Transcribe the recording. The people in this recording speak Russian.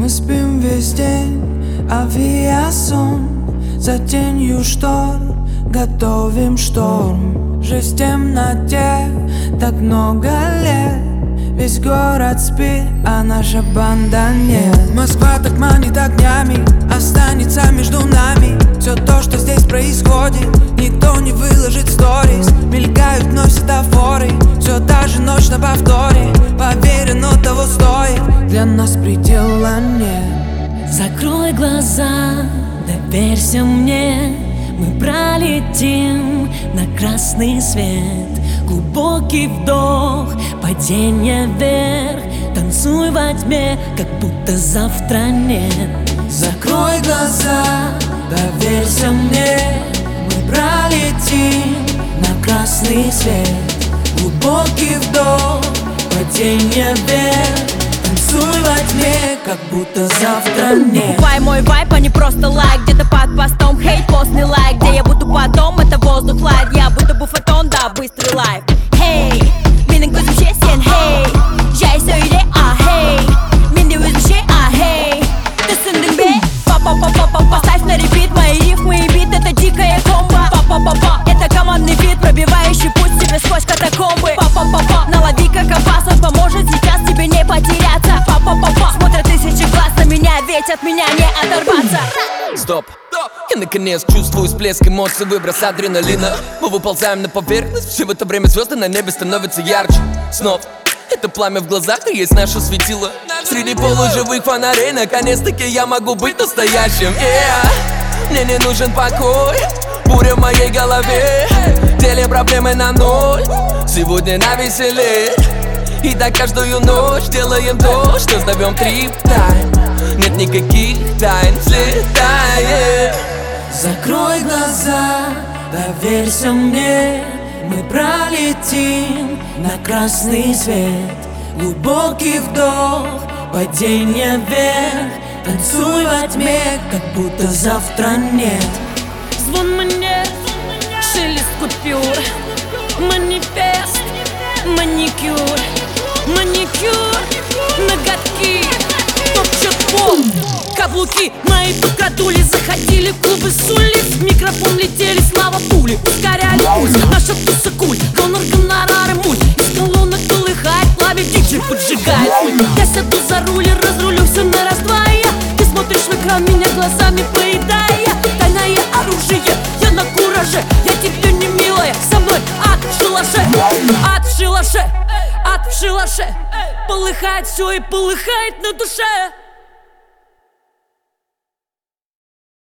Мы спим весь день, авиасон. За тенью штор готовим шторм. Жизнь в темноте так много лет. Весь город спит, а наша банда нет. Москва так манит огнями, останется между нами. Все то, что здесь происходит, никто не выложит сторис. Мелькают вновь светофоры, все та же ночь на повторе. Поверь, оно того стоит, для нас предела нет. Закрой глаза, доверься мне. Мы пролетим на красный свет. Глубокий вдох, падение вверх. Танцуй во тьме, как будто завтра нет. Закрой глаза, доверься мне. Мы пролетим на красный свет. Глубокий вдох, падение вверх. Танцуй во тьме, как будто завтра нет. Покупай мой вайп, а не просто лайк. Где-то под постом хейт, постный лайк. Где я буду потом, это воздух лайт. Я будто бы фотон, да, быстрый лайф. Hey, benim gözüm şey sen hey. Jay söyle ah hey. Мен de özüm şey ah hey. Düşündün be? Па-па-па-па-па. Поставь на репит мои рифмы и бит. Это дикая комбо. Па-па-па-па. Это командный бит, пробивающий путь себе сквозь катакомбы. Па-па-па-па. Налови как опас, он поможет сейчас тебе не потеряться. Па-па-па-па. Смотрят тысячи глаз на меня, ведь от меня не оторваться. Стоп! Я наконец чувствую всплеск эмоций, выброс адреналина. Мы выползаем на поверхность, все в это время звезды на небе становятся ярче. Снова это пламя в глазах, и есть наше светило. Среди полуживых фонарей наконец-таки я могу быть настоящим. Мне не нужен покой, буря в моей голове. Делим проблемы на ноль, сегодня навеселе. И так каждую ночь делаем то, что зовем трип-тайм. Нет никаких тайн, взлетаем. Закрой глаза, доверься мне. Мы пролетим на красный свет. Глубокий вдох, падение вверх. Танцуй во тьме, как будто завтра нет. Звон монет, шелест купюр. Манифест, маникюр. Маникюр, ноготки топчут пол. Каблуки мои покатули, заходили в клубы с улиц. В микрофон летели слава пули, ускоряли пульс. Наша туса куль, гонор, гонорары, муль. Из колонок полыхает пламя, диджей поджигает пуль. Я сяду за руль и разрулю все на раз-два. Ты смотришь в экран, меня глазами поедая. Тайное оружие, я на кураже. Я тебе не милая, со мной ад в шалаше. Ад в шалаше, ад в шалаше. Полыхает все и полыхает на душе.